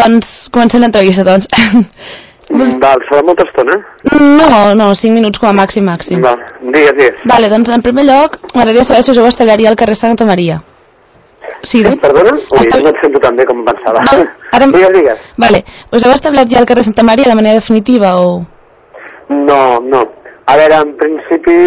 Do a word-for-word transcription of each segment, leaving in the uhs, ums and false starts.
doncs comencem l'entrevista, doncs. Val, serà molta estona? No, no, cinc minuts com a màxim, màxim. Val, digues, digues. Vale, doncs en primer lloc, m'agradaria saber si us heu establert al carrer Santa Maria. Sí, de... Perdona? Ui, Estab... no et sento tan bé com pensava. No, ara... Digues, digues. Vale, us heu establert ja al carrer Santa Maria de manera definitiva o...? No, no. A veure, en principi,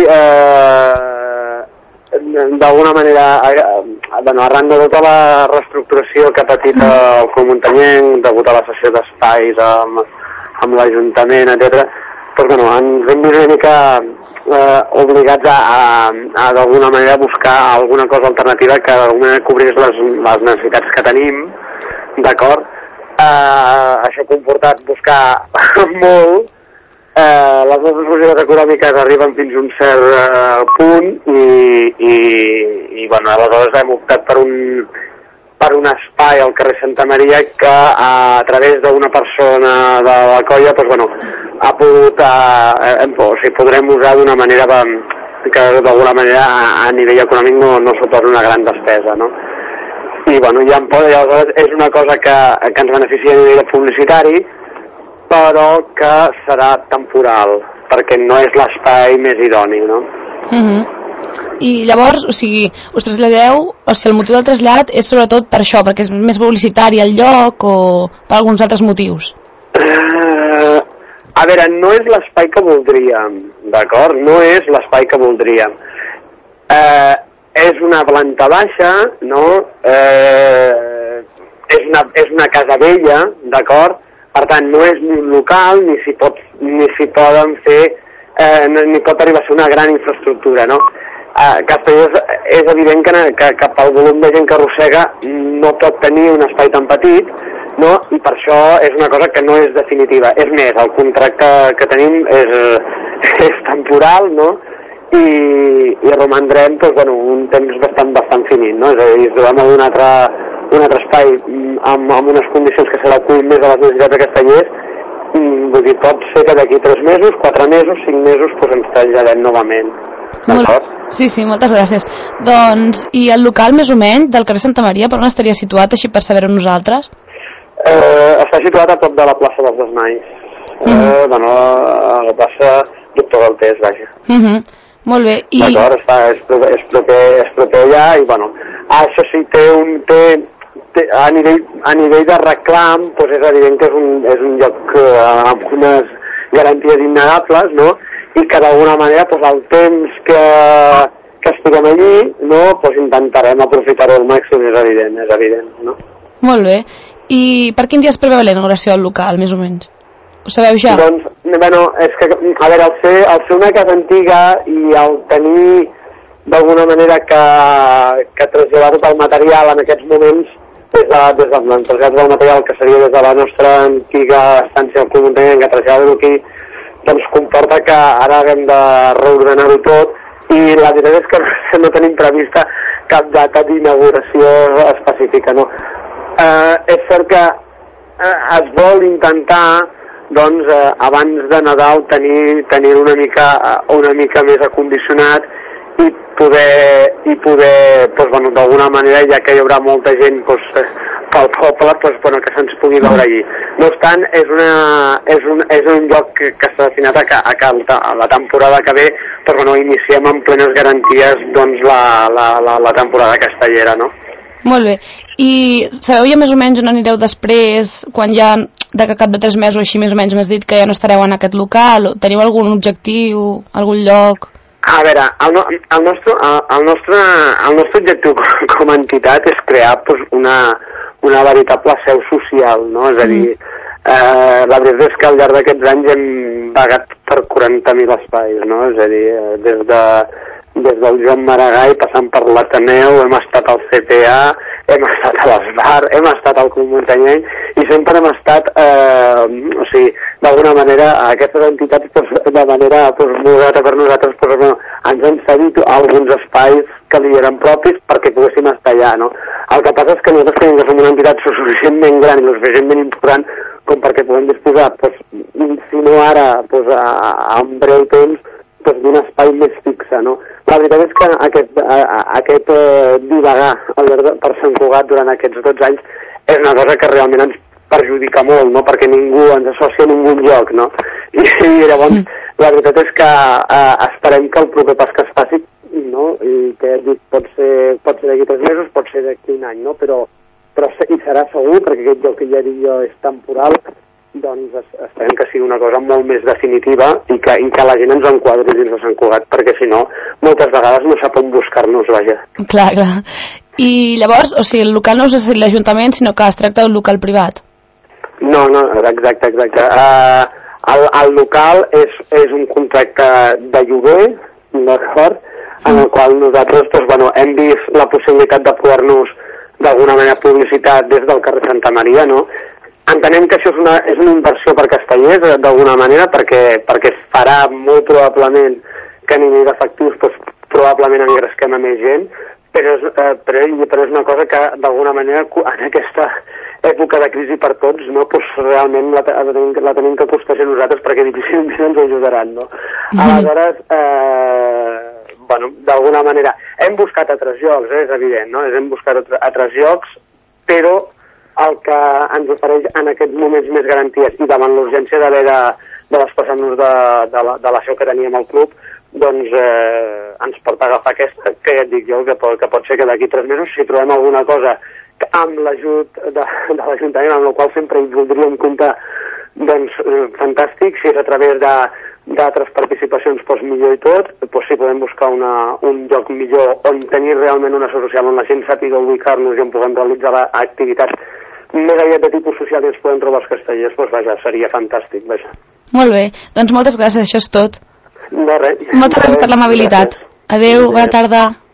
eh, d'alguna manera, eh, bueno, arran de tota la reestructuració que ha patit el Club Muntanyenc, degut a la cessió d'espais amb, amb l'Ajuntament, etcètera, doncs, bueno, ens hem vist una mica eh, obligats a, a, a d'alguna manera buscar alguna cosa alternativa que d'alguna manera cobrís les, les necessitats que tenim, d'acord? Eh, això ha comportat buscar molt. Eh, les nostres possibilitats econòmiques arriben fins a un cert eh, punt i, i, i bueno, aleshores hem optat per un, per un espai al carrer Santa Maria que a, a través d'una persona de la colla doncs, bueno, ha pogut eh, eh, o sigui, podrem usar d'una manera de, que d'alguna manera a, a nivell econòmic no, no suposa una gran despesa, no? I bueno, ja, i aleshores és una cosa que, que ens beneficia a nivell publicitari, però que serà temporal, perquè no és l'espai més idoni, no? Uh-huh. I llavors, o sigui, us traslladeu, o sigui, el motiu del trasllat és sobretot per això, perquè és més publicitari el lloc o per alguns altres motius? Uh, a veure, no és l'espai que voldríem, d'acord? No és l'espai que voldríem. Uh, és una planta baixa, no? Uh, és, una, és una casa vella, d'acord? Per tant, no és ni un local, ni s'hi pot, ni s'hi poden fer, eh, ni pot arribar a ser una gran infraestructura, no? Eh, Castelló és, és evident que, que, que pel volum de gent que arrossega no pot tenir un espai tan petit, no? I per això és una cosa que no és definitiva. És més, el contracte que tenim és, és temporal, no? I, i romandrem doncs, bueno, un temps bastant, bastant finit, no? És a dir, ens trobem a un altre... un altre espai amb, amb unes condicions que s'adeqüin més a les necessitats de Castellers i vull dir, pot ser que d'aquí tres mesos, quatre mesos, cinc mesos doncs ens traslladem novament. Molt... Sí, sí, moltes gràcies. Doncs, i el local més o menys del carrer Santa Maria, per on estaria situat, així per saber-ho nosaltres? Eh, està situat a prop de la plaça dels Desmais. Uh -huh. eh, bueno, a la plaça Doctor Galtés, vaja. Uh -huh. Molt bé. I... D'acord, està, és, proper, és, proper, és proper allà i, bueno, això sí, té un... Té, A nivell, a nivell de reclam doncs és evident que és un, és un lloc eh, amb unes garanties innegables, no? I que d'alguna manera doncs, el temps que, que estiguem allí, no? Doncs intentarem aprofitar-ho al màxim, és evident, és evident, no? Molt bé. I per quin dia es preveu la inauguració del local, més o menys? Ho sabeu ja? Doncs, bueno, és que, a veure, el ser, el ser una casa antiga i el tenir d'alguna manera que, que traslladar tot el material en aquests moments des de, des de l'entrejat del material que seria des de la nostra antiga estància al Club Muntanyenc a traslladar-ho aquí, doncs comporta que ara haguem de reordenar-ho tot i la veritat és que no tenim prevista cap data d'inauguració específica, no? Eh, és cert que eh, es vol intentar doncs eh, abans de Nadal tenir, tenir una mica una mica més acondicionat i poder, i poder doncs, bueno, d'alguna manera, ja que hi haurà molta gent doncs, pel poble, doncs, bueno, que se'ns pugui veure allí. No obstant, és, una, és, un, és un lloc que, que està destinat a que, a que la temporada que ve doncs, bueno, iniciem amb plenes garanties doncs, la, la, la, la temporada castellera, no? Molt bé. I sabeu ja més o menys on anireu després, quan ja, de que cap de tres mesos així més o menys m'has dit que ja no estareu en aquest local? Teniu algun objectiu, algun lloc? A veure, el, no, el, nostre, el, el, nostre, el nostre objectiu com a entitat és crear pues, una, una veritable seu social, no? És a dir, eh, la veritat és que al llarg d'aquests anys hem vagat per quaranta mil espais, no? És a dir, des, de, des del Joan Maragall, passant per l'Ateneu, hem estat al C P A, hem estat a l'Esbar, hem estat al Club Muntanyenc i sempre hem estat, eh, o sigui, d'alguna manera, a aquestes entitats, pues, de manera pues, molt per nosaltres, pues, bueno, ens han cedit alguns espais que li eren propis perquè poguéssim estar allà, no? El que passa és que nosaltres tenim que som una entitat suficientment gran i suficientment important com perquè puguem disposar, pues, si no ara, pues, a, a un breu temps, pues, d'un espai més fixe, no? La veritat és que aquest, a, a, aquest eh, divagar per Sant Cugat durant aquests dotze anys és una cosa que realment ens perjudica molt, no? Perquè ningú ens associa a ningú lloc, no? I, i llavors, mm. la veritat és que eh, esperem que el proper pas que es faci, no? I que dic, pot ser, pot ser d'aquí tres mesos, pot ser d'aquí un any, no? Però, però i serà segur, perquè aquest lloc que ja dic jo és temporal, doncs esperem que sigui una cosa molt més definitiva i que, i que la gent ens enquadri dins de Sant Cugat, perquè si no, moltes vegades no sap on buscar-nos, vaja. Clar, clar. I llavors, o sigui, el local no és l'Ajuntament, sinó que es tracta d'un local privat. No, no, exacte, exacte. Uh, el, el local és, és un contracte de lloguer, d'acord, en el qual nosaltres doncs, bueno, hem vist la possibilitat de poder-nos d'alguna manera publicitat des del carrer Santa Maria, no? Entenem que això és una, és una inversió per castellers, d'alguna manera, perquè, perquè es farà molt probablement que a nivell d'efectius doncs, probablement engresquem a més gent, però és, eh, però, però és una cosa que d'alguna manera en aquesta època de crisi per tots, no, doncs realment la, la, tenim, la tenim que costejar nosaltres perquè difícilment ens ajudaran, no? Mm-hmm. Aleshores, eh, bueno, d'alguna manera hem buscat altres llocs, eh, és evident, no? Hem buscat altres llocs, però el que ens ofereix en aquests moments més garanties i davant l'urgència d'haver de, de desplaçar-nos de, de, la, de la seu que teníem al club, doncs eh, ens porta a agafar aquesta, que ja et dic jo, que pot, que pot ser que d'aquí tres mesos, si trobem alguna cosa amb l'ajut de, de l'Ajuntament, amb el qual sempre hi voldríem comptar, doncs eh, fantàstic. Si és a través d'altres participacions, doncs millor i tot. Doncs si podem buscar una, un lloc millor on tenir realment una seu social, on la gent sàpiga ubicar-nos i on puguem realitzar l'activitat més aviat de tipus social i ens podem trobar els castellers, doncs vaja, seria fantàstic, vaja. Molt bé, doncs moltes gràcies, això és tot. De res. Moltes gràcies per l'amabilitat. Adéu, bona tarda.